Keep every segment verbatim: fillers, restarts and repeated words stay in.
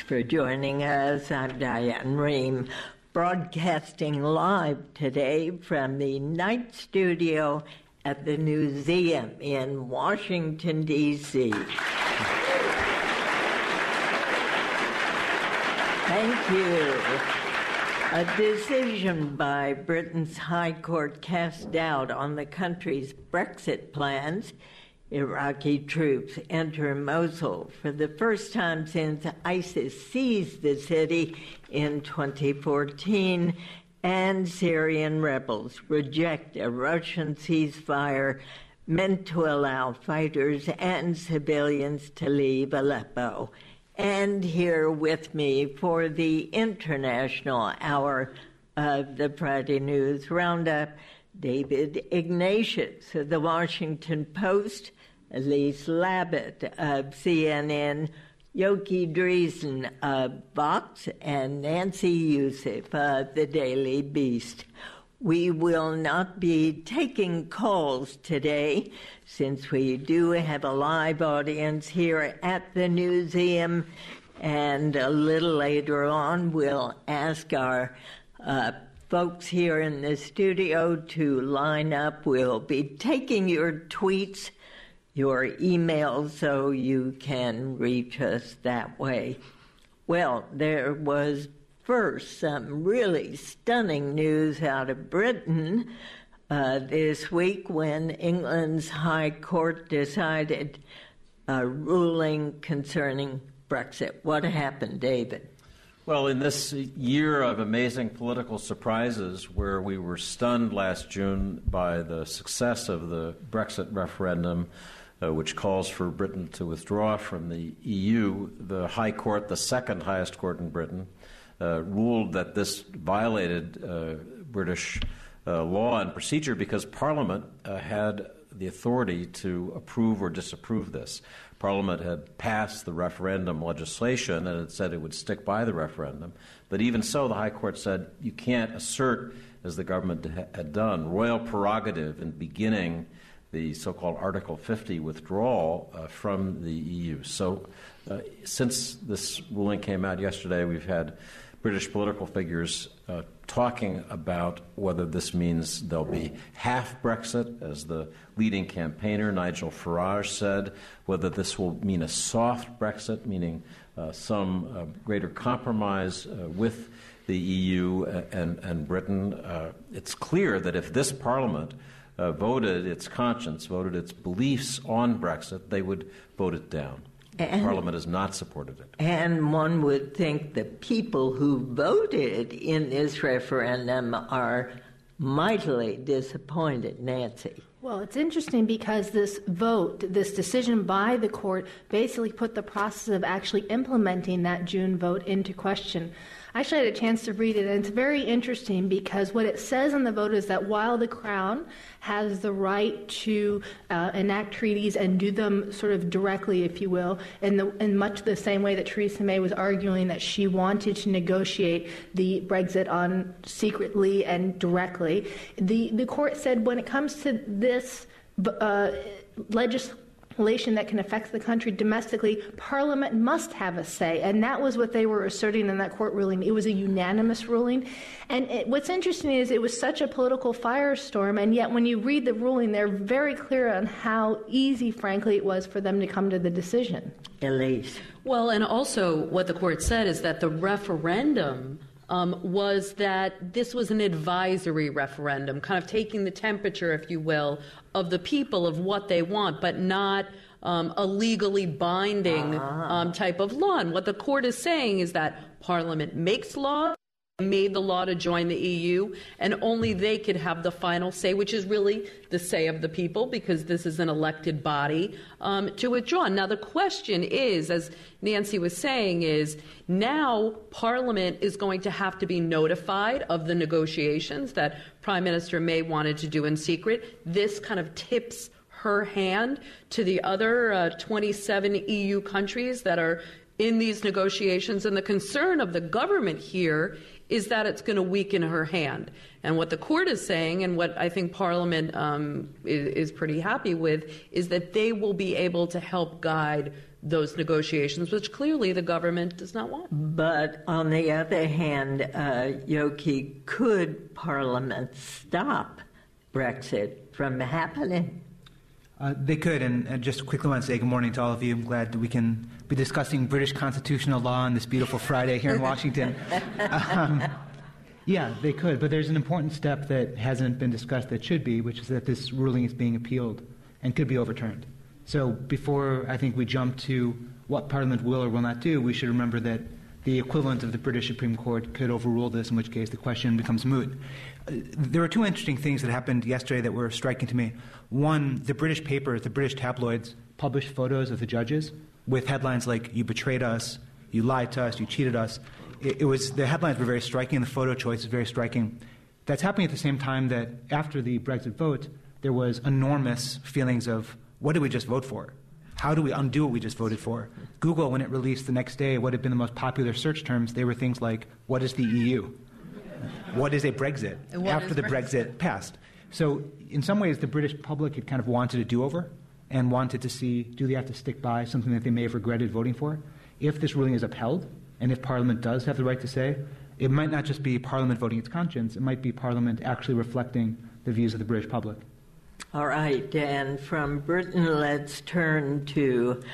for joining us. I'm Diane Rehm, broadcasting live today from the Night Studio at the Newseum in Washington, D C Thank you. A decision by Britain's High Court cast doubt on the country's Brexit plans. Iraqi troops enter Mosul for the first time since ISIS seized the city in twenty fourteen, and Syrian rebels reject a Russian ceasefire meant to allow fighters and civilians to leave Aleppo. And here with me for the international hour of the Friday News Roundup, David Ignatius of the Washington Post, Elise Labott of C N N, Yoki Dreesen of Vox, and Nancy Youssef of the Daily Beast. We will not be taking calls today since we do have a live audience here at the Newseum, and a little later on we'll ask our uh, folks here in the studio to line up. We'll be taking your tweets, your emails, so you can reach us that way. Well, there was first some really stunning news out of Britain uh, this week when England's High Court decided a ruling concerning Brexit. What happened, David? Well, in this year of amazing political surprises, where we were stunned last June by the success of the Brexit referendum, uh, which calls for Britain to withdraw from the E U, the High Court, the second highest court in Britain, uh, ruled that this violated uh, British uh, law and procedure because Parliament uh, had the authority to approve or disapprove this. Parliament had passed the referendum legislation, and it said it would stick by the referendum. But even so, the High Court said you can't assert, as the government had done, royal prerogative in beginning the so-called Article fifty withdrawal uh, from the E U. So uh, since this ruling came out yesterday, we've had British political figures uh, talking about whether this means there'll be half Brexit, as the leading campaigner Nigel Farage said, whether this will mean a soft Brexit, meaning uh, some uh, greater compromise uh, with the E U and, and Britain. Uh, it's clear that if this Parliament uh, voted its conscience, voted its beliefs on Brexit, they would vote it down. And, Parliament has not supported it. And one would think the people who voted in this referendum are mightily disappointed. Nancy. Well, it's interesting because this vote, this decision by the court, basically put the process of actually implementing that June vote into question. I actually had a chance to read it, and it's very interesting because what it says in the vote is that while the Crown has the right to uh, enact treaties and do them sort of directly, if you will, in, the, in much the same way that Theresa May was arguing that she wanted to negotiate the Brexit on secretly and directly, the, the court said when it comes to this uh, legislation, that can affect the country domestically, Parliament must have a say. And that was what they were asserting in that court ruling. It was a unanimous ruling. And it, what's interesting is it was such a political firestorm, and yet when you read the ruling, they're very clear on how easy, frankly, it was for them to come to the decision. Elise. Well, and also what the court said is that the referendum Um, was that this was an advisory referendum, kind of taking the temperature, if you will, of the people of what they want, but not um, a legally binding ah. um, type of law. And what the court is saying is that Parliament makes law, made the law to join the E U, and only they could have the final say, which is really the say of the people, because this is an elected body, um, to withdraw. Now, the question is, as Nancy was saying, is now Parliament is going to have to be notified of the negotiations that Prime Minister May wanted to do in secret. This kind of tips her hand to the other uh, twenty-seven E U countries that are in these negotiations, and the concern of the government here is that it's going to weaken her hand. And what the court is saying, and what I think Parliament um, is, is pretty happy with, is that they will be able to help guide those negotiations, which clearly the government does not want. But on the other hand, uh, Yoki, could Parliament stop Brexit from happening? Uh, they could, and, and just quickly want to say good morning to all of you. I'm glad that we can be discussing British constitutional law on this beautiful Friday here in Washington. um, yeah, they could, but there's an important step that hasn't been discussed that should be, which is that this ruling is being appealed and could be overturned. So before I think we jump to what Parliament will or will not do, we should remember that the equivalent of the British Supreme Court could overrule this, in which case the question becomes moot. Uh, there were two interesting things that happened yesterday that were striking to me. One, the British papers, the British tabloids, published photos of the judges with headlines like, "You betrayed us," "You lied to us," "You cheated us." It, it was, the headlines were very striking, and the photo choice is very striking. That's happening at the same time that after the Brexit vote, there was enormous feelings of, what did we just vote for? How do we undo what we just voted for? Google, when it released the next day what had been the most popular search terms, they were things like, what is the E U? What is a Brexit? After the Brexit? Brexit passed. So in some ways, the British public had kind of wanted a do-over and wanted to see, do they have to stick by something that they may have regretted voting for? If this ruling is upheld, and if Parliament does have the right to say, it might not just be Parliament voting its conscience, it might be Parliament actually reflecting the views of the British public. All right, and from Britain, let's turn to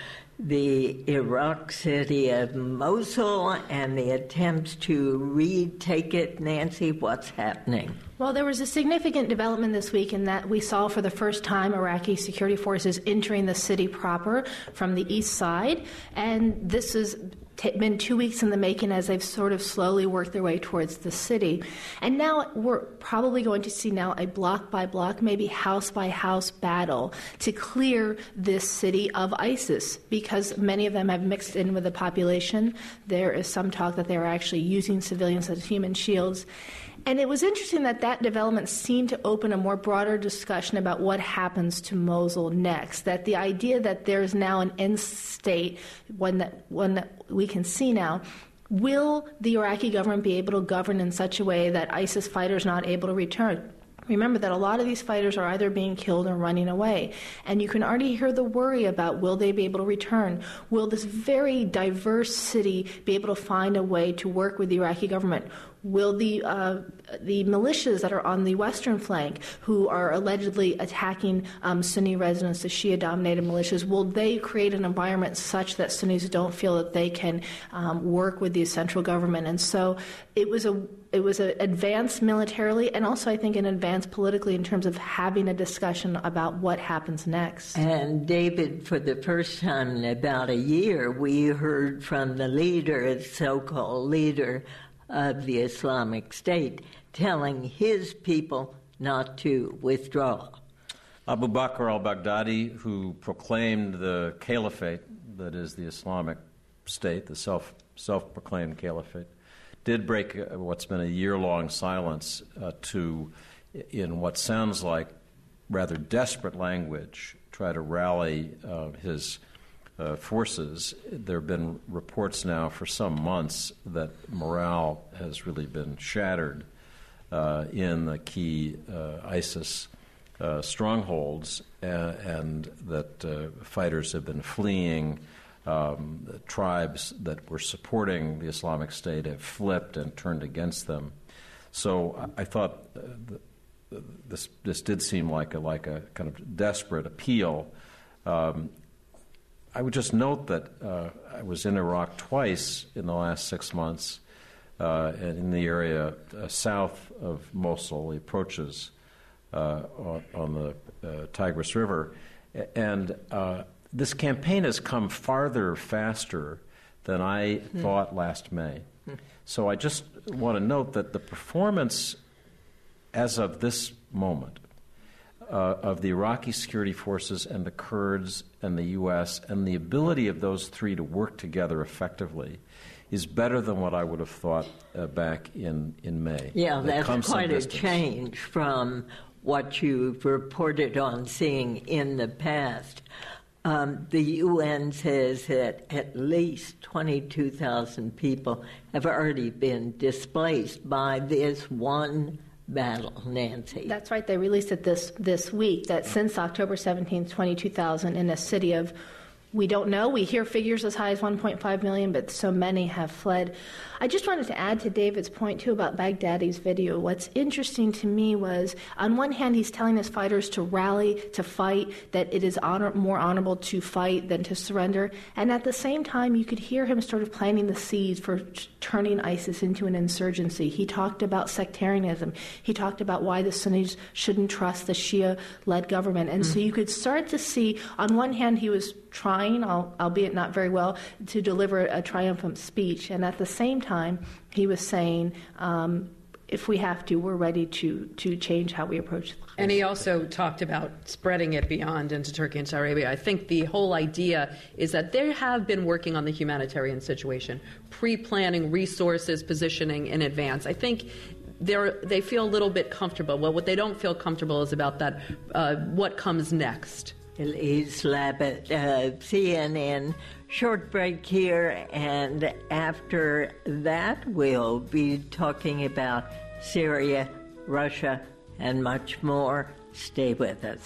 the Iraq city of Mosul and the attempts to retake it. Nancy, what's happening? Well, there was a significant development this week in that we saw for the first time Iraqi security forces entering the city proper from the east side, and this has t- been two weeks in the making as they've sort of slowly worked their way towards the city. And now we're probably going to see now a block-by-block, maybe house-by-house battle to clear this city of ISIS, because many of them have mixed in with the population. There is some talk that they are actually using civilians as human shields. And it was interesting that that development seemed to open a more broader discussion about what happens to Mosul next, that the idea that there's now an end state, one that, one that we can see now, will the Iraqi government be able to govern in such a way that ISIS fighters are not able to return? Remember that a lot of these fighters are either being killed or running away. And you can already hear the worry about, will they be able to return? Will this very diverse city be able to find a way to work with the Iraqi government? Will the uh, the militias that are on the western flank, who are allegedly attacking um, Sunni residents, the Shia-dominated militias, will they create an environment such that Sunnis don't feel that they can um, work with the central government? And so it was a it was an advance militarily, and also I think an advance politically in terms of having a discussion about what happens next. And David, for the first time in about a year, we heard from the leader, the so-called leader of the Islamic State, telling his people not to withdraw. Abu Bakr al-Baghdadi, who proclaimed the caliphate, that is the Islamic State, the self, self-proclaimed caliphate, did break what's been a year-long silence uh, to, in what sounds like rather desperate language, try to rally uh, his Uh, forces. There have been reports now for some months that morale has really been shattered uh, in the key uh, ISIS uh, strongholds, uh, and that uh, fighters have been fleeing. Um, the tribes that were supporting the Islamic State have flipped and turned against them. So I, I thought uh, the, this this did seem like a like a kind of desperate appeal. Um, I would just note that uh, I was in Iraq twice in the last six months, uh, and in the area uh, south of Mosul, the approaches uh, on, on the uh, Tigris River. And uh, this campaign has come farther faster than I mm. thought last May. Mm. So I just want to note that the performance as of this moment Uh, of the Iraqi security forces and the Kurds and the U S and the ability of those three to work together effectively is better than what I would have thought uh, back in, in May. Yeah, There that's quite a change from what you've reported on seeing in the past. Um, the U N says that at least twenty-two thousand people have already been displaced by this one battle, Nancy. That's right. They released it this this week, that since October seventeenth, twenty-two thousand in a city of we don't know. We hear figures as high as one point five million, but so many have fled. I just wanted to add to David's point, too, about Baghdadi's video. What's interesting to me was, on one hand, he's telling his fighters to rally, to fight, that it is honor- more honorable to fight than to surrender. And at the same time, you could hear him sort of planting the seeds for t- turning ISIS into an insurgency. He talked about sectarianism. He talked about why the Sunnis shouldn't trust the Shia-led government. And mm. so you could start to see, on one hand, he was trying, albeit not very well, to deliver a triumphant speech. And at the same time, he was saying, um, if we have to, we're ready to, to change how we approach this. And he also talked about spreading it beyond into Turkey and Saudi Arabia. I think the whole idea is that they have been working on the humanitarian situation, pre-planning resources, positioning in advance. I think they're, they feel a little bit comfortable. Well, what they don't feel comfortable is about that, uh, what comes next. Elise Labott, uh, C N N. Short break here, and after that, we'll be talking about Syria, Russia, and much more. Stay with us.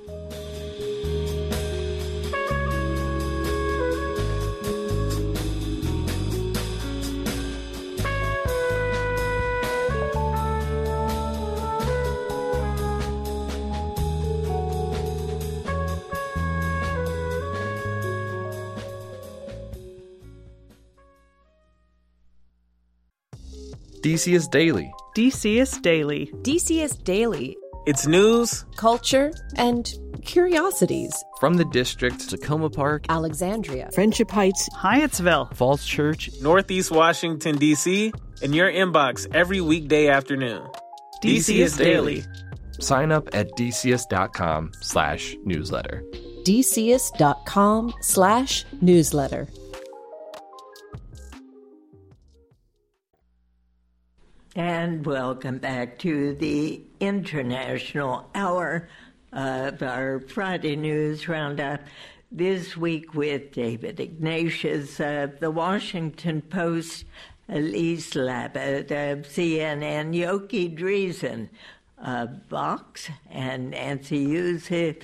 D C S Daily. D C S Daily. D C S Daily. It's news, culture, and curiosities. From the district, Tacoma Park, Alexandria, Friendship Heights, Hyattsville, Falls Church, Northeast Washington, D C, in your inbox every weekday afternoon. D C S Daily. Sign up at dcs.com slash newsletter. dcs.com slash newsletter. And welcome back to the International Hour of our Friday News Roundup. This week with David Ignatius of The Washington Post, Elise Labott of C N N, Yoki Dreesen of Vox, and Nancy Youssef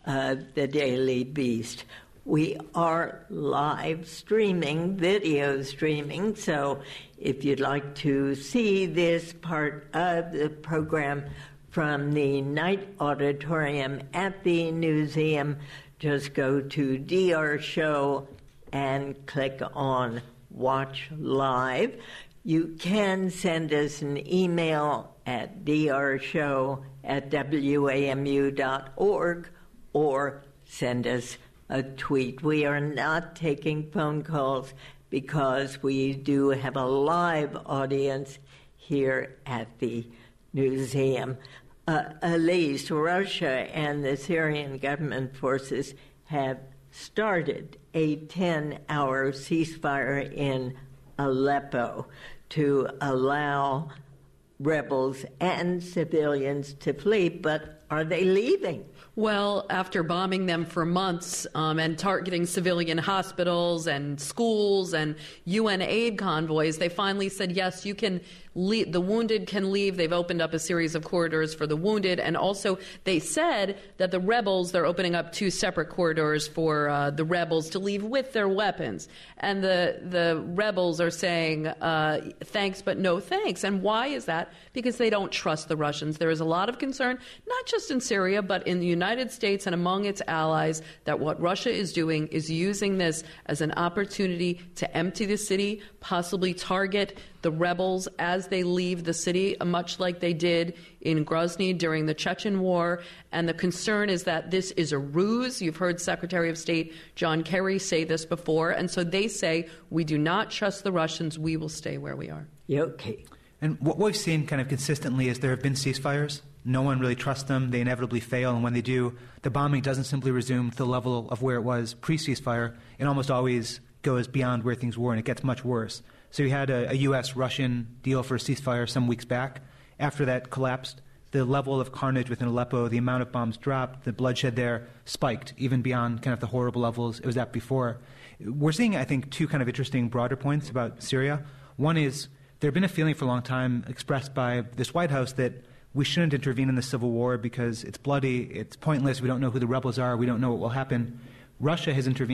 of The Daily Beast. We are live streaming, video streaming, so if you'd like to see this part of the program from the night auditorium at the museum, just go to D R Show and click on Watch Live. You can send us an email at drshow at w a m u dot org or send us a tweet. We are not taking phone calls because we do have a live audience here at the museum. Uh, Elise, Russia and the Syrian government forces have started a ten-hour ceasefire in Aleppo to allow rebels and civilians to flee, but are they leaving? Well, after bombing them for months um, and targeting civilian hospitals and schools and U N aid convoys, they finally said, yes, you can leave. The wounded can leave. They've opened up a series of corridors for the wounded. And also they said that the rebels, they're opening up two separate corridors for uh, the rebels to leave with their weapons. And the, the rebels are saying, uh, thanks, but no thanks. And why is that? Because they don't trust the Russians. There is a lot of concern, not just in Syria, but in the United States and among its allies, that what Russia is doing is using this as an opportunity to empty the city, possibly target the rebels as they leave the city, much like they did in Grozny during the Chechen War. And the concern is that this is a ruse. You've heard Secretary of State John Kerry say this before. And so they say, we do not trust the Russians. We will stay where we are. Okay. And what we've seen kind of consistently is there have been ceasefires. No one really trusts them. They inevitably fail. And when they do, the bombing doesn't simply resume to the level of where it was pre-ceasefire. It almost always goes beyond where things were, and it gets much worse. So you had a, a U S Russian deal for a ceasefire some weeks back. After that collapsed, the level of carnage within Aleppo, the amount of bombs dropped, the bloodshed there spiked, even beyond kind of the horrible levels it was at before. We're seeing, I think, two kind of interesting broader points about Syria. One is there had been a feeling for a long time expressed by this White House that we shouldn't intervene in the civil war because it's bloody, it's pointless, we don't know who the rebels are, we don't know what will happen. Russia has intervened.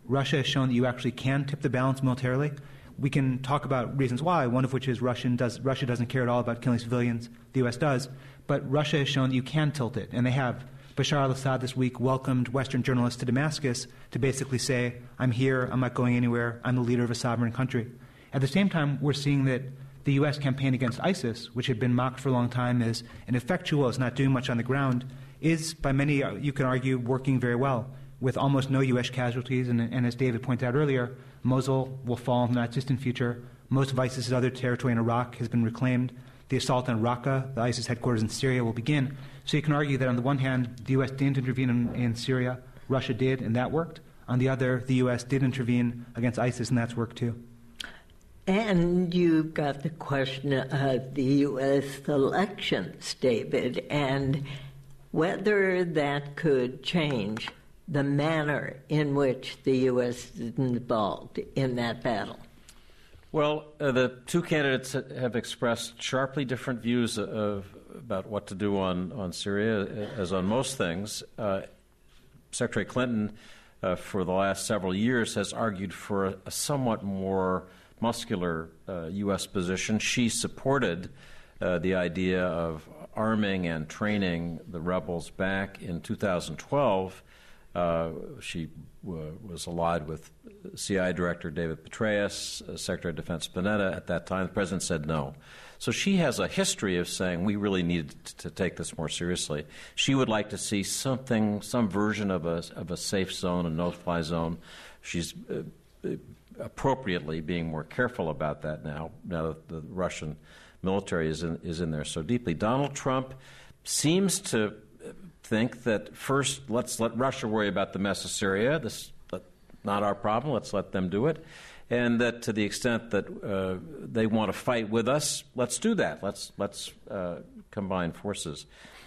Russia has shown that you actually can tip the balance militarily. We can talk about reasons why, one of which is Russian does, Russia doesn't care at all about killing civilians. The U S does. But Russia has shown that you can tilt it, and they have. Bashar al-Assad this week welcomed Western journalists to Damascus to basically say, I'm here, I'm not going anywhere, I'm the leader of a sovereign country. At the same time, we're seeing that the U S campaign against ISIS, which had been mocked for a long time as ineffectual, as not doing much on the ground, is, by many, you can argue, working very well, with almost no U S casualties. And, and as David pointed out earlier, Mosul will fall in the not distant future. Most of ISIS's other territory in Iraq has been reclaimed. The assault on Raqqa, the ISIS headquarters in Syria, will begin. So you can argue that on the one hand, the U S didn't intervene in, in Syria, Russia did, and that worked. On the other, the U S did intervene against ISIS, and that's worked too. And you've got the question of the U S elections, David, and whether that could change the manner in which the U S is involved in that battle. Well, uh, the two candidates have expressed sharply different views of, about what to do on, on Syria, as on most things. Uh, Secretary Clinton, uh, for the last several years, has argued for a, a somewhat more muscular uh, U S position. She supported uh, the idea of arming and training the rebels back in two thousand twelve. Uh, she w- was allied with C I A Director David Petraeus, uh, Secretary of Defense Panetta at that time. The president said no. So she has a history of saying we really need t- to take this more seriously. She would like to see something, some version of a, of a safe zone, a no-fly zone. She's uh, appropriately being more careful about that now, now that the Russian military is in, is in there so deeply. Donald Trump seems to think that first, let's let Russia worry about the mess of Syria. This is not our problem. Let's let them do it. And that to the extent that uh, they want to fight with us, let's do that. Let's let's uh, combine forces.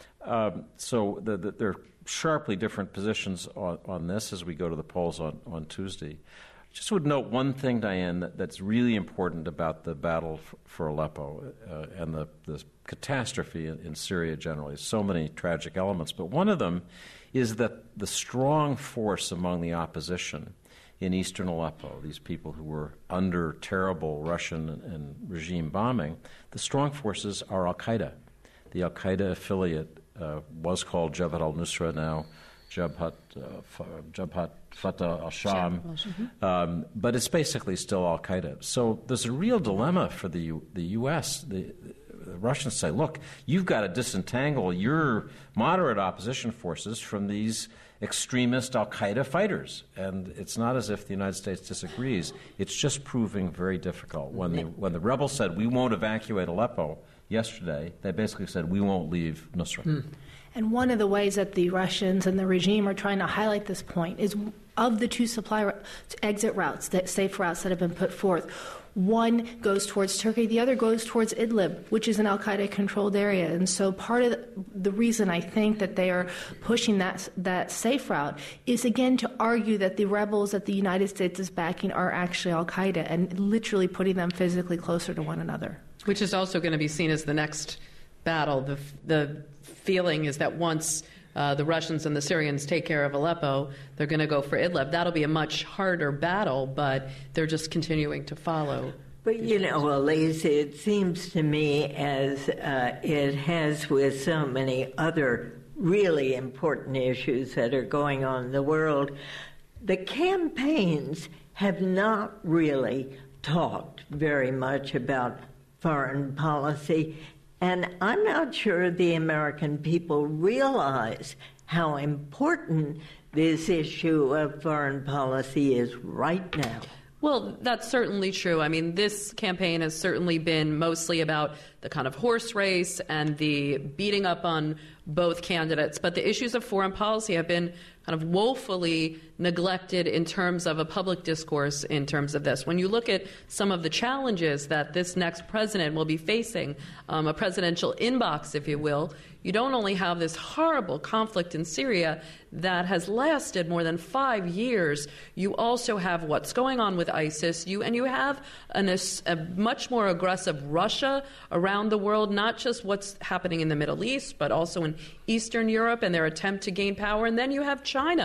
Um, so the, the, there are sharply different positions on, on this as we go to the polls on, on Tuesday. Just would note one thing, Diane, that, that's really important about the battle for, for Aleppo uh, and the, the catastrophe in, in Syria generally. So many tragic elements, but one of them is that the strong force among the opposition in eastern Aleppo, these people who were under terrible Russian and, and regime bombing, the strong forces are al-Qaeda. The al-Qaeda affiliate uh, was called Jabhat al-Nusra, now Jabhat, uh, Jabhat Fatah al-Sham, mm-hmm. um, but it's basically still al-Qaeda. So there's a real dilemma for the U- the U S. The, the Russians say, look, you've got to disentangle your moderate opposition forces from these extremist al-Qaeda fighters. And it's not as if the United States disagrees. It's just proving very difficult. When the, when the rebels said, we won't evacuate Aleppo yesterday, they basically said, we won't leave Nusra. Mm. And one of the ways that the Russians and the regime are trying to highlight this point is of the two supply exit routes, that safe routes that have been put forth, one goes towards Turkey, the other goes towards Idlib, which is an al-Qaeda-controlled area. And so part of the reason I think that they are pushing that that safe route is, again, to argue that the rebels that the United States is backing are actually al-Qaeda and literally putting them physically closer to one another. Which is also going to be seen as the next battle. The, the feeling is that once uh, the Russians and the Syrians take care of Aleppo, they're going to go for Idlib. That'll be a much harder battle, but they're just continuing to follow. But, you know, Elise, it seems to me, as uh, it has with so many other really important issues that are going on in the world, the campaigns have not really talked very much about foreign policy. And I'm not sure the American people realize how important this issue of foreign policy is right now. Well, that's certainly true. I mean, this campaign has certainly been mostly about the kind of horse race and the beating up on both candidates. But the issues of foreign policy have been kind of woefully neglected in terms of a public discourse in terms of this. When you look at some of the challenges that this next president will be facing, um, a presidential inbox, if you will, you don't only have this horrible conflict in Syria that has lasted more than five years, you also have what's going on with ISIS, you, and you have an, a, a much more aggressive Russia around the world, not just what's happening in the Middle East, but also in Eastern Europe and their attempt to gain power. And then you have China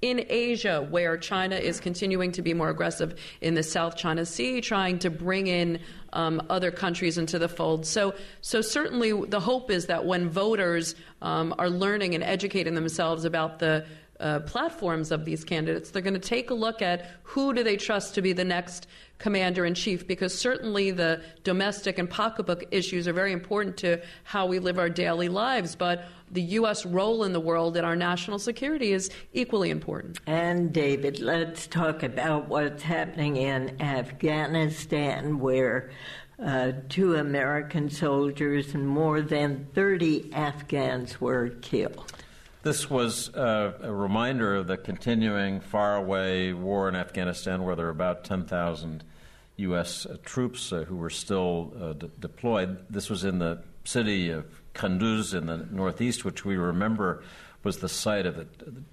in Asia, where China is continuing to be more aggressive in the South China Sea, trying to bring in um, other countries into the fold. So, so certainly the hope is that when voters um, are learning and educating themselves about the uh, platforms of these candidates, they're going to take a look at who do they trust to be the next commander-in-chief, because certainly the domestic and pocketbook issues are very important to how we live our daily lives, but the U S role in the world and our national security is equally important. And David, let's talk about what's happening in Afghanistan, where uh, two American soldiers and more than thirty Afghans were killed. This was uh, a reminder of the continuing faraway war in Afghanistan, where there are about ten thousand U S uh, troops uh, who were still uh, de- deployed. This was in the city of Kunduz in the northeast, which we remember was the site of a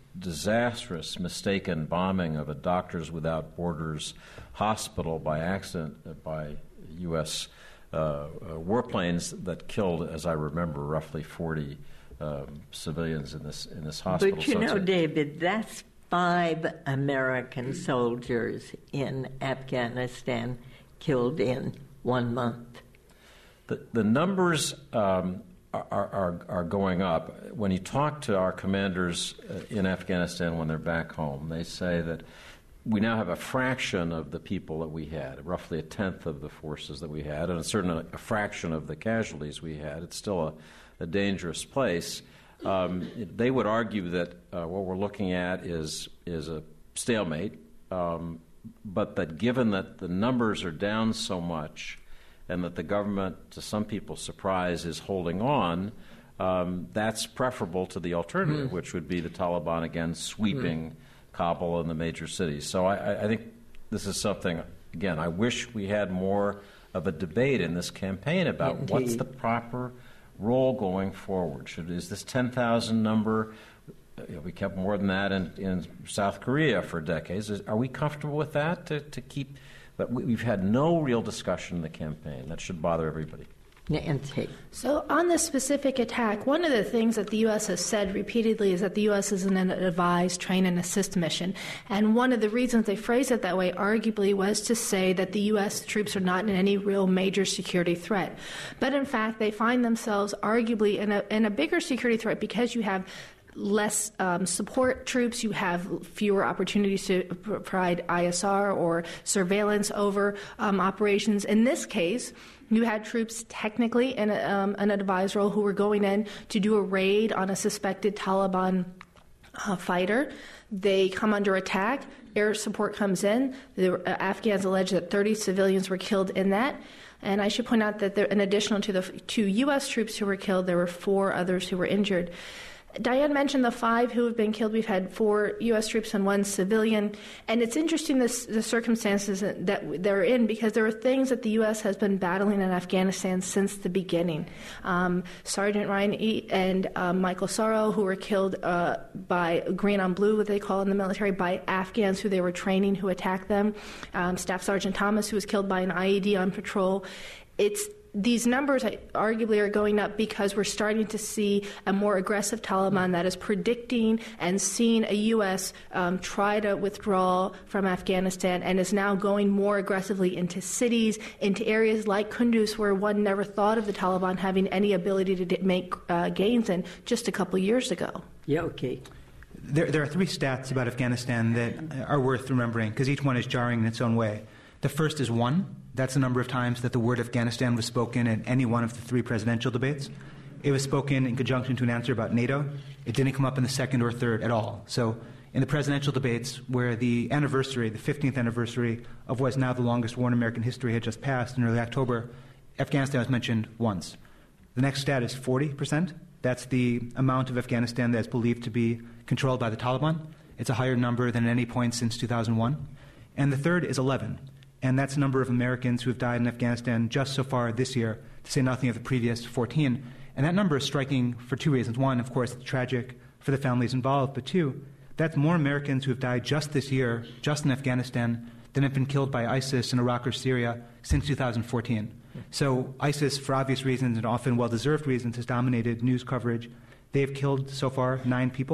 disastrous, mistaken bombing of a Doctors Without Borders hospital by accident uh, by U S uh, uh, warplanes that killed, as I remember, roughly forty Um, civilians in this in this hospital. But you so know, a, David, that's five American soldiers in Afghanistan killed in one month. The the numbers um, are, are are going up. When you talk to our commanders in Afghanistan when they're back home, they say that we now have a fraction of the people that we had, roughly a tenth of the forces that we had, and a certain a fraction of the casualties we had. It's still a a dangerous place. Um, they would argue that uh, what we're looking at is is a stalemate, um, but that given that the numbers are down so much and that the government, to some people's surprise, is holding on, um, that's preferable to the alternative, mm. which would be the Taliban again sweeping mm. Kabul and the major cities. So I, I think this is something, again, I wish we had more of a debate in this campaign about Indeed. What's the proper role going forward. Should is this ten thousand number? You know, we kept more than that in, in South Korea for decades. Is, are we comfortable with that to, to keep? But we, we've had no real discussion in the campaign. That should bother everybody. Nancy. So on this specific attack, one of the things that the U S has said repeatedly is that the U S is in an advise, train, and assist mission. And one of the reasons they phrased it that way, arguably, was to say that the U S troops are not in any real major security threat. But in fact, they find themselves arguably in a, in a bigger security threat because you have less um, support troops, you have fewer opportunities to provide I S R or surveillance over um, operations. In this case, you had troops technically in a, um, an advised role who were going in to do a raid on a suspected Taliban uh, fighter. They come under attack. Air support comes in. The uh, Afghans allege that thirty civilians were killed in that. And I should point out that there, in addition to the two U S troops who were killed, there were four others who were injured. Diane mentioned the five who have been killed. We've had four U S troops and one civilian. And it's interesting this, the circumstances that they're in, because there are things that the U S has been battling in Afghanistan since the beginning. Um, Sergeant Ryan E. and um, Michael Sorrow, who were killed uh, by green on blue, what they call in the military, by Afghans who they were training who attacked them. Um, Staff Sergeant Thomas, who was killed by an I E D on patrol. It's These numbers arguably are going up because we're starting to see a more aggressive Taliban that is predicting and seeing a U S um, try to withdraw from Afghanistan and is now going more aggressively into cities, into areas like Kunduz, where one never thought of the Taliban having any ability to d- make uh, gains in just a couple years ago. Yeah, okay. There, there are three stats about Afghanistan that are worth remembering because each one is jarring in its own way. The first is one. That's the number of times that the word Afghanistan was spoken in any one of the three presidential debates. It was spoken in conjunction to an answer about NATO. It didn't come up in the second or third at all. So in the presidential debates, where the anniversary, the fifteenth anniversary of what is now the longest war in American history had just passed in early October, Afghanistan was mentioned once. The next stat is forty percent. That's the amount of Afghanistan that is believed to be controlled by the Taliban. It's a higher number than at any point since two thousand one. And the third is eleven. And that's the number of Americans who have died in Afghanistan just so far this year, to say nothing of the previous fourteen. And that number is striking for two reasons. One, of course, it's tragic for the families involved. But two, that's more Americans who have died just this year, just in Afghanistan, than have been killed by ISIS in Iraq or Syria since two thousand fourteen. So ISIS, for obvious reasons and often well-deserved reasons, has dominated news coverage. They have killed so far nine people.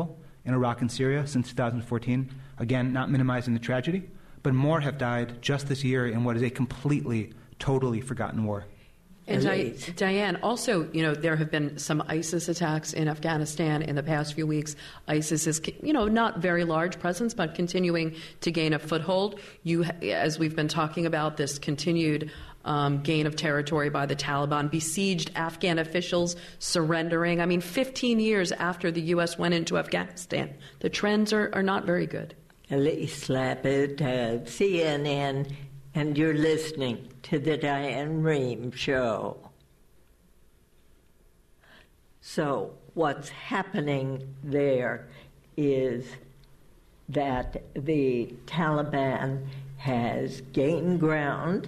in Iraq and Syria since two thousand fourteen. Again, not minimizing the tragedy, but more have died just this year in what is a completely, totally forgotten war. And Di- Diane, also, you know, there have been some ISIS attacks in Afghanistan in the past few weeks. ISIS is, you know, not very large presence, but continuing to gain a foothold. You, as we've been talking about, this continued um, gain of territory by the Taliban, besieged Afghan officials surrendering. I mean, fifteen years after the U S went into Afghanistan, the trends are, are not very good. Elise Lapid, uh, C N N, and you're listening to the Diane Rehm Show. So what's happening there is that the Taliban has gained ground.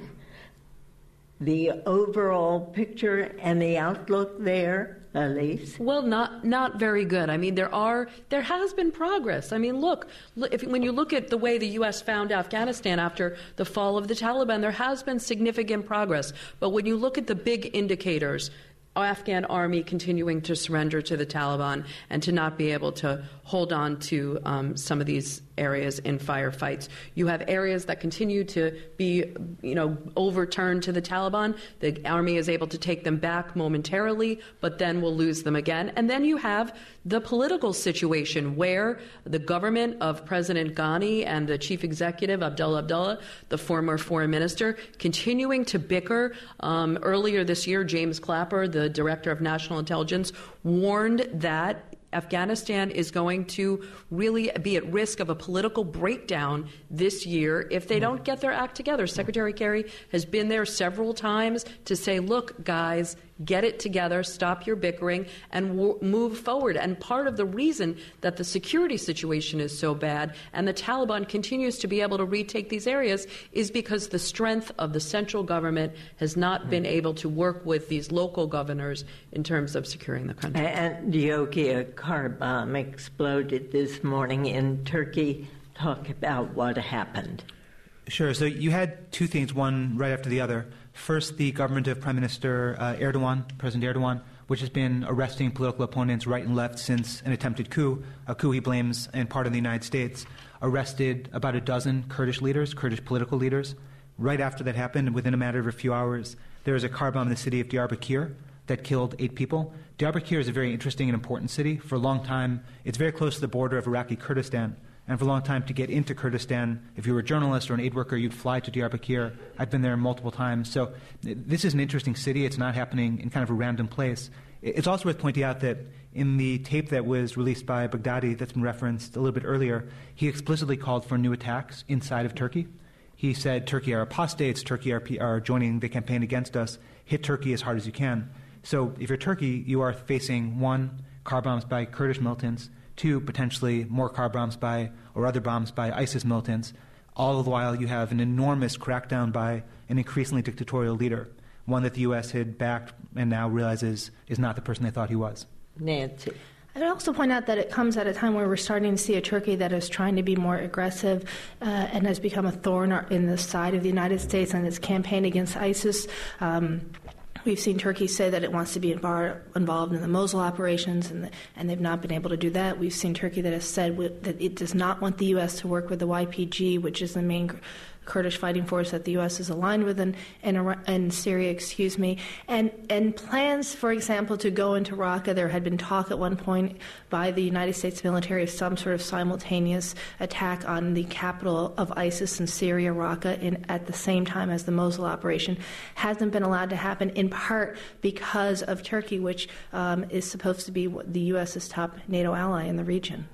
The overall picture and the outlook there, Elise? Well, not not very good. I mean, there are there has been progress. I mean, look, if, when you look at the way the U S found Afghanistan after the fall of the Taliban, there has been significant progress. But when you look at the big indicators, Afghan army continuing to surrender to the Taliban and to not be able to hold on to um, some of these areas in firefights. You have areas that continue to be, you know, overturned to the Taliban. The army is able to take them back momentarily, but then will lose them again. And then you have the political situation where the government of President Ghani and the chief executive, Abdullah Abdullah, the former foreign minister, continuing to bicker. Um, earlier this year, James Clapper, the director of national intelligence, warned that Afghanistan is going to really be at risk of a political breakdown this year if they don't get their act together. Secretary Kerry has been there several times to say, look, guys, get it together, stop your bickering, and w- move forward. And part of the reason that the security situation is so bad and the Taliban continues to be able to retake these areas is because the strength of the central government has not mm-hmm. been able to work with these local governors in terms of securing the country. And Yogi, a car bomb exploded this morning in Turkey. Talk about what happened. Sure. So you had two things, one right after the other. First, the government of Prime Minister uh, Erdogan, President Erdogan, which has been arresting political opponents right and left since an attempted coup, a coup he blames in part of the United States, arrested about a dozen Kurdish leaders, Kurdish political leaders. Right after that happened, within a matter of a few hours, there was a car bomb in the city of Diyarbakir that killed eight people. Diyarbakir is a very interesting and important city. For a long time, it's very close to the border of Iraqi Kurdistan. And for a long time, to get into Kurdistan, if you were a journalist or an aid worker, you'd fly to Diyarbakir. I've been there multiple times. So this is an interesting city. It's not happening in kind of a random place. It's also worth pointing out that in the tape that was released by Baghdadi that's been referenced a little bit earlier, he explicitly called for new attacks inside of Turkey. He said Turkey are apostates, Turkey are, are joining the campaign against us, hit Turkey as hard as you can. So if you're Turkey, you are facing, one, car bombs by Kurdish militants, two, potentially more car bombs by, or other bombs by ISIS militants. All the while you have an enormous crackdown by an increasingly dictatorial leader, one that the U S had backed and now realizes is not the person they thought he was. Nancy. I would also point out that it comes at a time where we're starting to see a Turkey that is trying to be more aggressive uh, and has become a thorn in the side of the United States and its campaign against ISIS. Um, We've seen Turkey say that it wants to be involved in the Mosul operations, and, the, and they've not been able to do that. We've seen Turkey that has said w- that it does not want the U S to work with the Y P G, which is the main Kurdish fighting force that the U S is aligned with in, in, in Syria, excuse me. And, and plans, for example, to go into Raqqa, there had been talk at one point by the United States military of some sort of simultaneous attack on the capital of ISIS in Syria, Raqqa, in, at the same time as the Mosul operation. Hasn't been allowed to happen, in part because of Turkey, which um, is supposed to be the U S's top NATO ally in the region.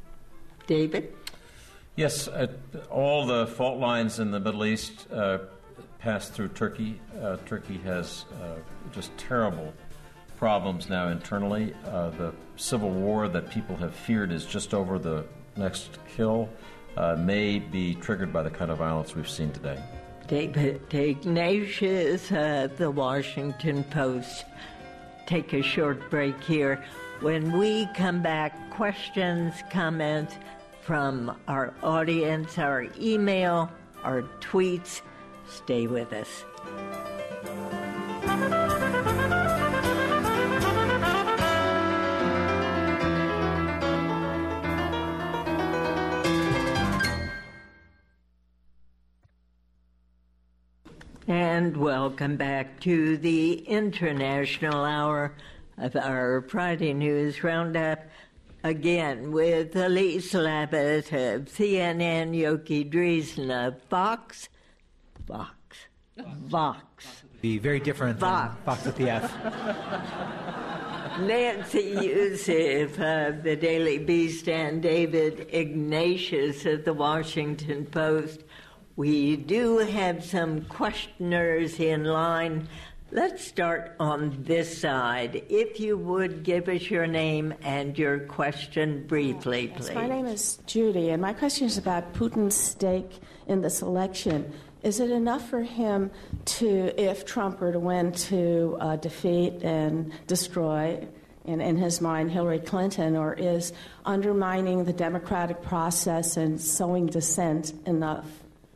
David? Yes, uh, all the fault lines in the Middle East uh, pass through Turkey. Uh, Turkey has uh, just terrible problems now internally. Uh, the civil war that people have feared is just over the next hill, uh, may be triggered by the kind of violence we've seen today. David Ignatius, uh, The Washington Post. Take a short break here. When we come back, questions, comments from our audience, our email, our tweets. Stay with us. And welcome back to the international hour of our Friday News Roundup. Again, with Elise Labott of C N N, Yoki Dreesen of Vox. Vox. Vox. Be very different Vox. than Fox with the F. Nancy Youssef of the Daily Beast and David Ignatius of the Washington Post. We do have some questioners in line. Let's start on this side. If you would give us your name and your question briefly, please. Yes, my name is Judy, and my question is about Putin's stake in this election. Is it enough for him to, if Trump were to win, to uh, defeat and destroy, in, in his mind, Hillary Clinton, or is undermining the democratic process and sowing dissent enough?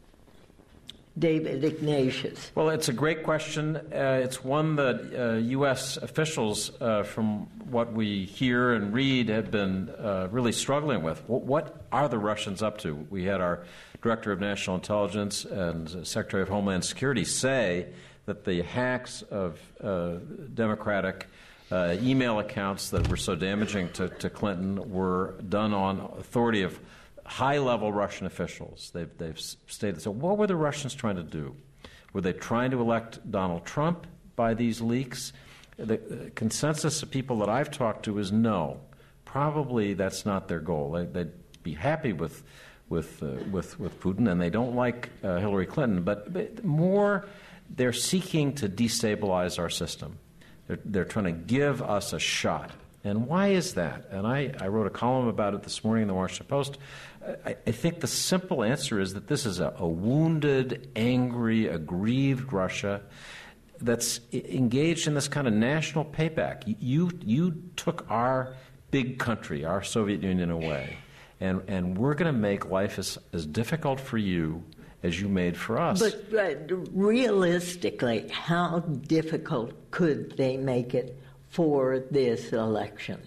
David Ignatius. Well, it's a great question. Uh, it's one that uh, U S officials, uh, from what we hear and read, have been uh, really struggling with. What, what are the Russians up to? We had our Director of National Intelligence and Secretary of Homeland Security say that the hacks of uh, Democratic uh, email accounts that were so damaging to, to Clinton were done on authority of high-level Russian officials. They've, they've stated, so what were the Russians trying to do? Were they trying to elect Donald Trump by these leaks? The uh, consensus of people that I've talked to is no. Probably that's not their goal. They, they'd be happy with with uh, with with Putin, and they don't like uh, Hillary Clinton. But, but more, they're seeking to destabilize our system. They're, they're trying to give us a shot. And why is that? And I, I wrote a column about it this morning in the Washington Post. I, I think the simple answer is that this is a, a wounded, angry, aggrieved Russia that's engaged in this kind of national payback. You, you took our big country, our Soviet Union, away, and, and we're going to make life as, as difficult for you as you made for us. But, but realistically, how difficult could they make it for this election?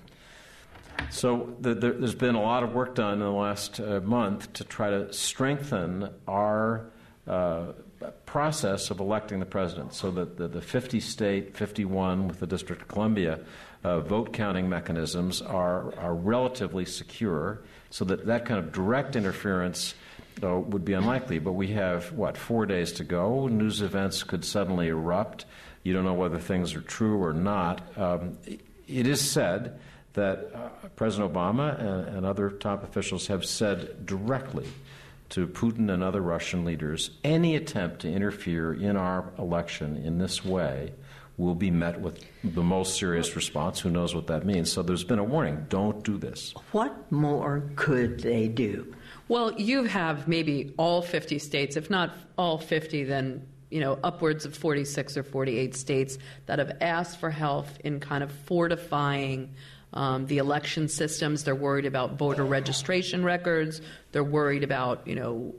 So the, the, there's been a lot of work done in the last uh, month to try to strengthen our uh, process of electing the president, so that the, the fifty-state, fifty-one with the District of Columbia uh, vote counting mechanisms are, are relatively secure, so that that kind of direct interference uh, would be unlikely. But we have, what, four days to go. News events could suddenly erupt. You don't know whether things are true or not. Um, it is said that uh, President Obama and, and other top officials have said directly to Putin and other Russian leaders, any attempt to interfere in our election in this way will be met with the most serious response. Who knows what that means? So there's been a warning. Don't do this. What more could they do? Well, you have maybe all fifty states, if not all fifty, then you know, upwards of forty-six or forty-eight states that have asked for help in kind of fortifying um, the election systems. They're worried about voter registration records. They're worried about, you know,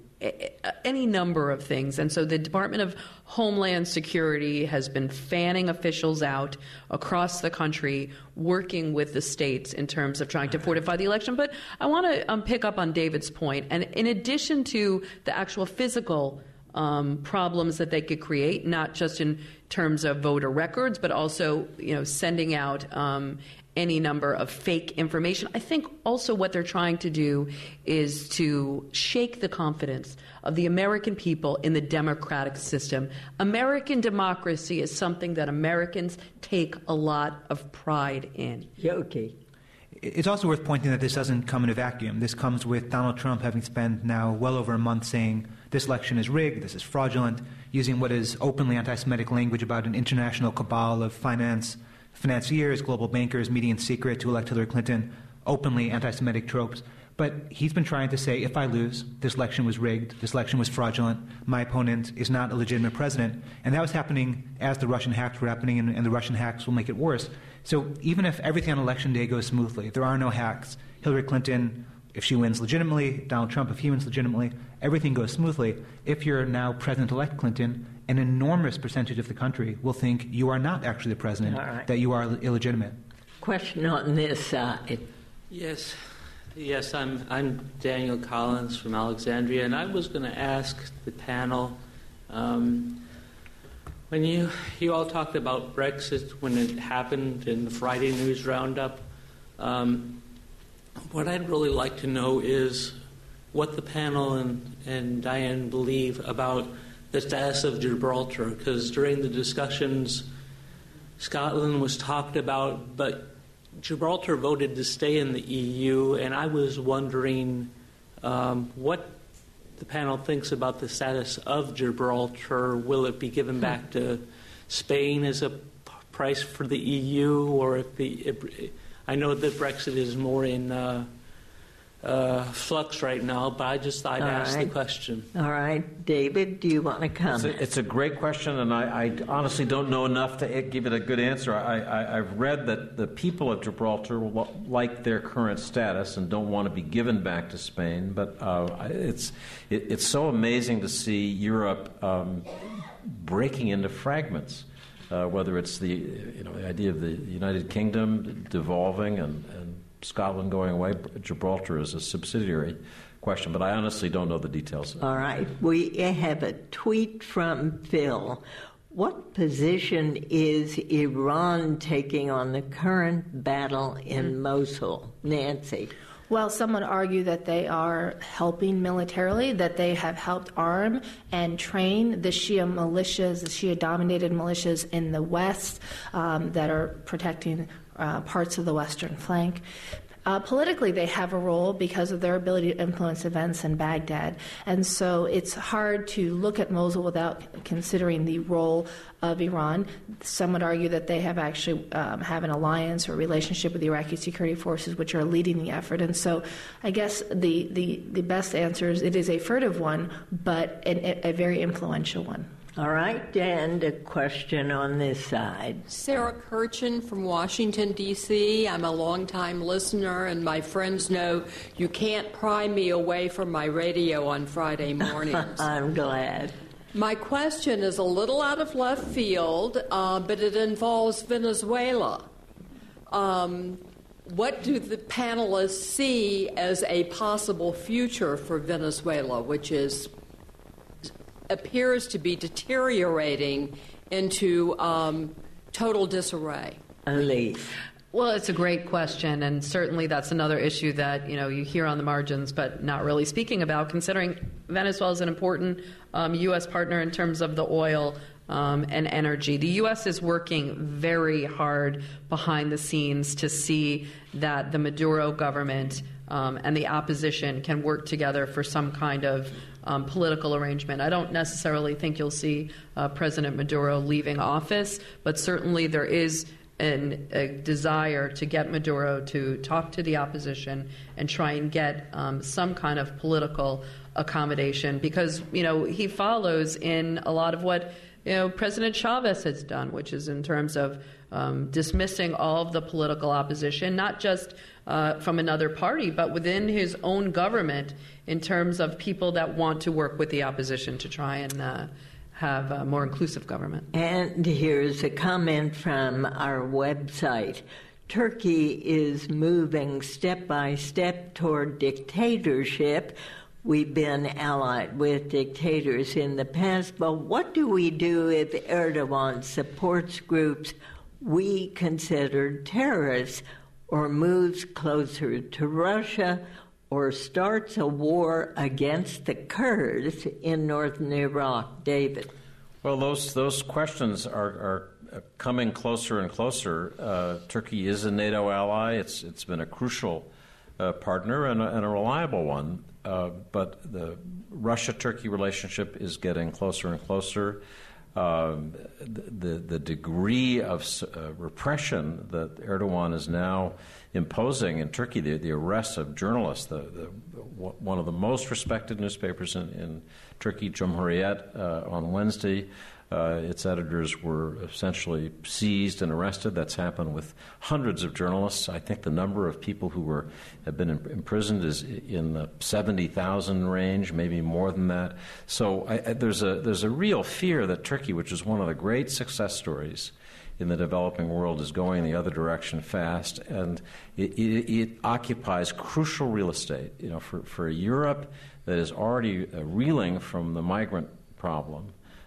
any number of things. And so the Department of Homeland Security has been fanning officials out across the country, working with the states in terms of trying to fortify the election. But I want to um, pick up on David's point. And in addition to the actual physical Um, problems that they could create, not just in terms of voter records, but also, you know, sending out um, any number of fake information. I think also what they're trying to do is to shake the confidence of the American people in the democratic system. American democracy is something that Americans take a lot of pride in. Yoki. It's also worth pointing that this doesn't come in a vacuum. This comes with Donald Trump having spent now well over a month saying this election is rigged, this is fraudulent, using what is openly anti-Semitic language about an international cabal of finance, financiers, global bankers, meeting in secret to elect Hillary Clinton, openly anti-Semitic tropes. But he's been trying to say, if I lose, this election was rigged, this election was fraudulent, my opponent is not a legitimate president. And that was happening as the Russian hacks were happening, and, and the Russian hacks will make it worse. So even if everything on election day goes smoothly, if there are no hacks, Hillary Clinton, if she wins legitimately, Donald Trump, if he wins legitimately, everything goes smoothly. If you're now President-elect Clinton, an enormous percentage of the country will think you are not actually the president, right, that you are illegitimate. Question on this side. Yes. Yes, I'm, I'm Daniel Collins from Alexandria, and I was going to ask the panel, um, When you you all talked about Brexit when it happened in the Friday News Roundup, um, what I'd really like to know is what the panel and, and Diane believe about the status of Gibraltar, because during the discussions, Scotland was talked about, but Gibraltar voted to stay in the E U, and I was wondering um, what the panel thinks about the status of Gibraltar. Will it be given back to Spain as a p- price for the E U, or if the it, I know that Brexit is more in uh, uh, flux right now, but I just thought I'd All ask right. the question. All right, David, do you want to comment? It's a, it's a great question, and I, I honestly don't know enough to give it a good answer. I, I, I've read that the people of Gibraltar like their current status and don't want to be given back to Spain, but uh, it's it, it's so amazing to see Europe um, breaking into fragments. Uh, whether it's the you know the idea of the United Kingdom devolving and, and Scotland going away, Gibraltar is a subsidiary question, but I honestly don't know the details. All right. We have a tweet from Phil. What position is Iran taking on the current battle in Mosul? Nancy. Well, some would argue that they are helping militarily, that they have helped arm and train the Shia militias, the Shia-dominated militias in the west um, that are protecting uh, parts of the western flank. Uh, politically, they have a role because of their ability to influence events in Baghdad. And so it's hard to look at Mosul without considering the role of Iran. Some would argue that they have actually um, have an alliance or relationship with the Iraqi security forces, which are leading the effort. And so I guess the, the, the best answer is it is a furtive one, but a, a very influential one. All right, Dan, a question on this side. Sarah Kirchen from Washington, D C I'm a longtime listener, and my friends know you can't pry me away from my radio on Friday mornings. I'm glad. My question is a little out of left field, uh, but it involves Venezuela. Um, what do the panelists see as a possible future for Venezuela, which is appears to be deteriorating into um, total disarray? Elise. Well, it's a great question, and certainly that's another issue that you know you hear on the margins, but not really speaking about. Considering Venezuela is an important um, U S partner in terms of the oil um, and energy, the U S is working very hard behind the scenes to see that the Maduro government um, and the opposition can work together for some kind of Um, political arrangement. I don't necessarily think you'll see uh, President Maduro leaving office, but certainly there is an, a desire to get Maduro to talk to the opposition and try and get um, some kind of political accommodation, because you know he follows in a lot of what you know President Chavez has done, which is in terms of um, dismissing all of the political opposition, not just uh, from another party, but within his own government, in terms of people that want to work with the opposition to try and uh, have a more inclusive government. And here's a comment from our website. Turkey is moving step by step toward dictatorship. We've been allied with dictators in the past, but what do we do if Erdogan supports groups we consider terrorists, or moves closer to Russia, or starts a war against the Kurds in northern Iraq? David. Well, those those questions are, are coming closer and closer. Uh, Turkey is a NATO ally. It's it's been a crucial uh, partner and a, and a reliable one. Uh, but the Russia-Turkey relationship is getting closer and closer. Um, the, the degree of uh, repression that Erdogan is now imposing in Turkey, the, the arrest of journalists, the, the, one of the most respected newspapers in, in Turkey, Cumhuriyet, uh, on Wednesday, uh, its editors were essentially seized and arrested. That's happened with hundreds of journalists. I think the number of people who were have been imprisoned is in the seventy thousand range, maybe more than that. So I, I, there's a there's a real fear that Turkey, which is one of the great success stories in the developing world, is going the other direction fast, and it, it, it occupies crucial real estate. You know, for for a Europe that is already uh, reeling from the migrant problem.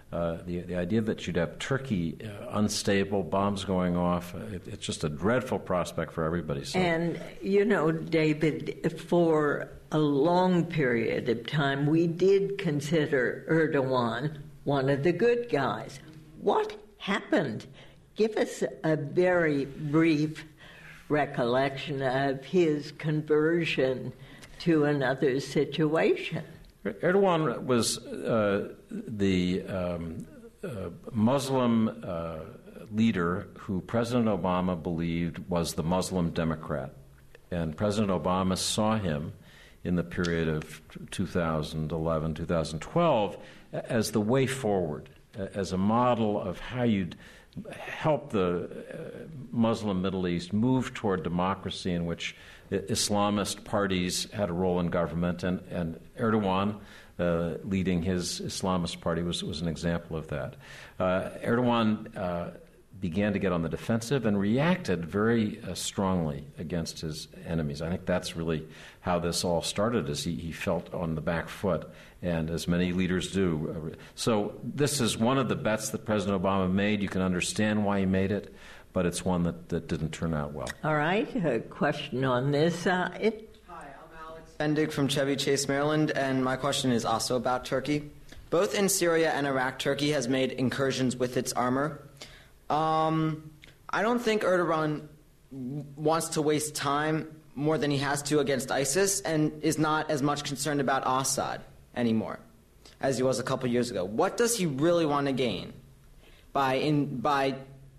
Uh, the, the idea that you'd have Turkey uh, unstable, bombs going off, uh, it, it's just a dreadful prospect for everybody. So. And, you know, David, for a long period of time, we did consider Erdogan one of the good guys. What happened? Give us a very brief recollection of his conversion to another situation. Erdogan was uh, the um, uh, Muslim uh, leader who President Obama believed was the Muslim Democrat. And President Obama saw him in the period of two thousand eleven, two thousand twelve as the way forward, as a model of how you'd help the uh, Muslim Middle East move toward democracy in which Islamist parties had a role in government, and, and Erdogan, uh, leading his Islamist party, was, was an example of that. Uh, Erdogan uh, began to get on the defensive and reacted very uh, strongly against his enemies. I think that's really how this all started, as he, he felt on the back foot, and as many leaders do. So this is one of the bets that President Obama made. You can understand why he made it, but it's one that, that didn't turn out well. All right, a question on this. Uh, it... Hi, I'm Alex Bendig from Chevy Chase, Maryland, and my question is also about Turkey. Both in Syria and Iraq, Turkey has made incursions with its armor. Um, I don't think Erdogan wants to waste time more than he has to against ISIS, and is not as much concerned about Assad anymore as he was a couple years ago. What does he really want to gain by in by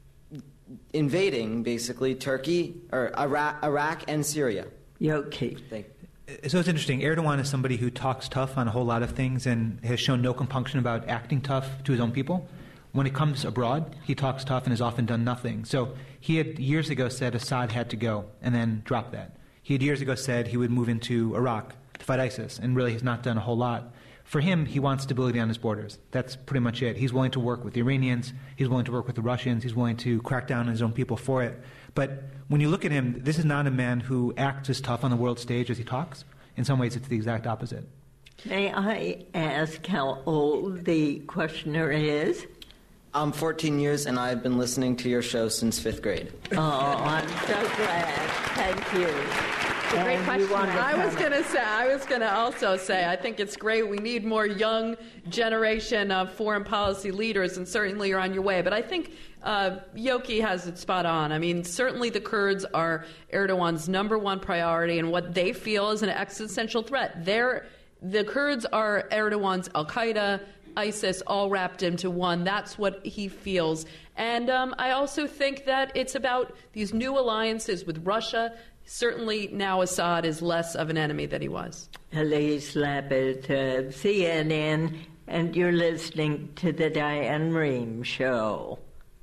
invading, basically, Turkey or Iraq, Iraq and Syria? Yeah, okay. Thank you. So it's interesting. Erdogan is somebody who talks tough on a whole lot of things and has shown no compunction about acting tough to his own people. When it comes abroad, he talks tough and has often done nothing. So he had years ago said Assad had to go and then dropped that. He had years ago said he would move into Iraq to fight ISIS, and really has not done a whole lot. For him, he wants stability on his borders. That's pretty much it. He's willing to work with the Iranians. He's willing to work with the Russians. He's willing to crack down on his own people for it. But when you look at him, this is not a man who acts as tough on the world stage as he talks. In some ways, it's the exact opposite. May I ask how old the questioner is? I'm fourteen years, and I've been listening to your show since fifth grade. Oh, I'm so glad. Thank you. A great question. I was comment. going to say, I was going to also say, I think it's great. We need more young generation of foreign policy leaders, and certainly you're on your way. But I think uh, Yoki has it spot on. I mean, certainly the Kurds are Erdogan's number one priority, and what they feel is an existential threat. They're, the Kurds are Erdogan's Al-Qaeda, ISIS, all wrapped into one. That's what he feels. And um, I also think that it's about these new alliances with Russia. Certainly now Assad is less of an enemy than he was. Elise Labott of C N N, and you're listening to the Diane Rehm Show.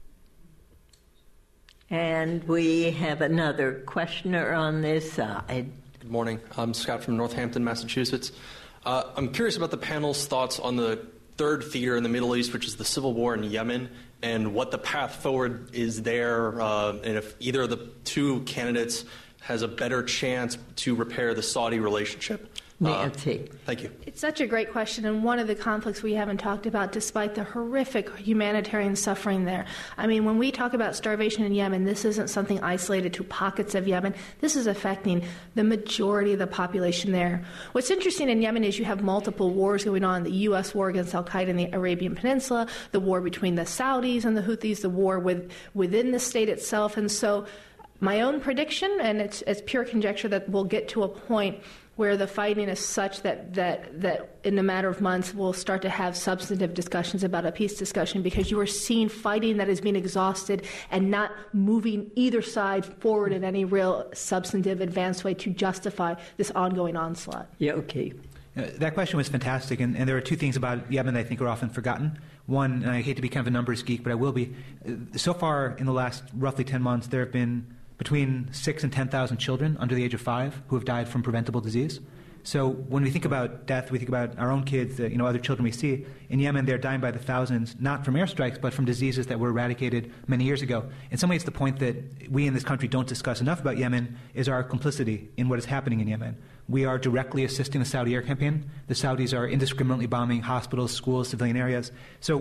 And we have another questioner on this side. Good morning. I'm Scott from Northampton, Massachusetts. Uh, I'm curious about the panel's thoughts on the third theater in the Middle East, which is the civil war in Yemen, and what the path forward is there, uh, and if either of the two candidates has a better chance to repair the Saudi relationship. Nancy. Uh, thank you. It's such a great question, and one of the conflicts we haven't talked about, despite the horrific humanitarian suffering there. I mean, when we talk about starvation in Yemen, this isn't something isolated to pockets of Yemen. This is affecting the majority of the population there. What's interesting in Yemen is you have multiple wars going on, the U S war against al-Qaeda in the Arabian Peninsula, the war between the Saudis and the Houthis, the war with, within the state itself. And so my own prediction, and it's, it's pure conjecture, that we'll get to a point where the fighting is such that, that, that in a matter of months we'll start to have substantive discussions about a peace discussion, because you are seeing fighting that is being exhausted and not moving either side forward in any real substantive advanced way to justify this ongoing onslaught. Yeah, okay. Uh, that question was fantastic, and, and there are two things about Yemen that I think are often forgotten. One, and I hate to be kind of a numbers geek, but I will be, uh, so far in the last roughly ten months there have been between six and ten thousand children under the age of five who have died from preventable disease. So when we think about death, we think about our own kids, the, you know, other children we see. In Yemen, they're dying by the thousands, not from airstrikes, but from diseases that were eradicated many years ago. In some ways, the point that we in this country don't discuss enough about Yemen is our complicity in what is happening in Yemen. We are directly assisting the Saudi air campaign. The Saudis are indiscriminately bombing hospitals, schools, civilian areas. So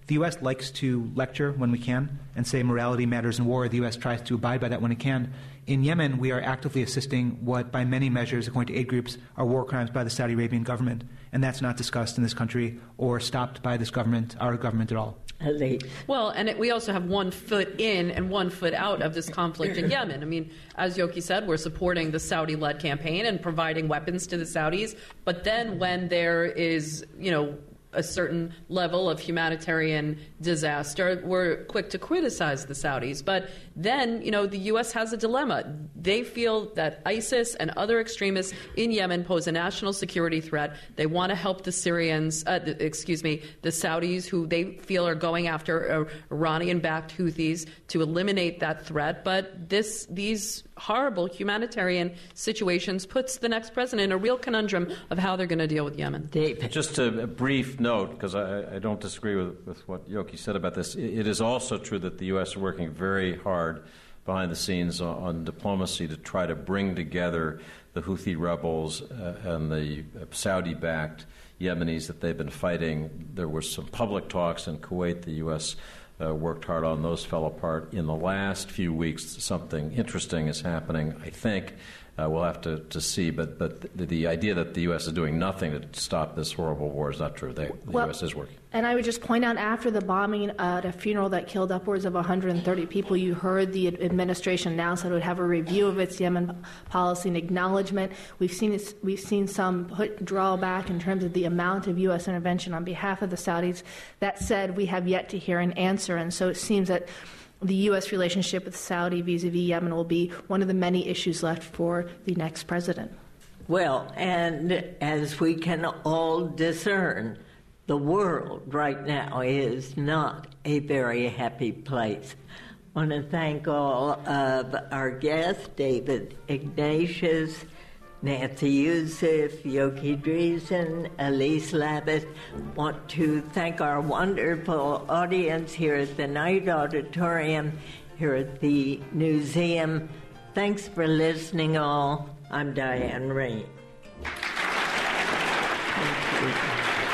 The U S likes to lecture when we can and say morality matters in war. The U S tries to abide by that when it can. In Yemen, we are actively assisting what, by many measures, according to aid groups, are war crimes by the Saudi Arabian government. And that's not discussed in this country or stopped by this government, our government at all. Well, and it, we also have one foot in and one foot out of this conflict in Yemen. I mean, as Yoki said, we're supporting the Saudi-led campaign and providing weapons to the Saudis. But then when there is, you know, a certain level of humanitarian disaster, we're quick to criticize the Saudis. But then, you know, the U S has a dilemma. They feel that ISIS and other extremists in Yemen pose a national security threat. They want to help the Syrians, uh, the, excuse me, the Saudis, who they feel are going after uh, Iranian-backed Houthis to eliminate that threat. But this, these horrible humanitarian situations puts the next president in a real conundrum of how they're going to deal with Yemen. David. Just a, a brief note, because I, I don't disagree with, with what Yoki said about this. It, it is also true that the U S are working very hard behind the scenes on, on diplomacy to try to bring together the Houthi rebels uh, and the Saudi-backed Yemenis that they've been fighting. There were some public talks in Kuwait. The U S Uh, worked hard on. Those fell apart. In the last few weeks, something interesting is happening, I think. Uh, we'll have to, to see. But, but the, the idea that the U S is doing nothing to stop this horrible war is not true. They, the well, U S is working. And I would just point out, after the bombing at a funeral that killed upwards of one hundred thirty people, you heard the administration announce that it would have a review of its Yemen policy and acknowledgement. We've seen it, we've seen some put, draw back in terms of the amount of U S intervention on behalf of the Saudis. That said, we have yet to hear an answer, and so it seems that the U S relationship with Saudi vis-a-vis Yemen will be one of the many issues left for the next president. Well, and as we can all discern, the world right now is not a very happy place. I want to thank all of our guests, David Ignatius, Nancy Youssef, Yoki Dreesen, Elise Labus. Want to thank our wonderful audience here at the Knight Auditorium, here at the museum. Thanks for listening, all. I'm Diane Rain. Thank you.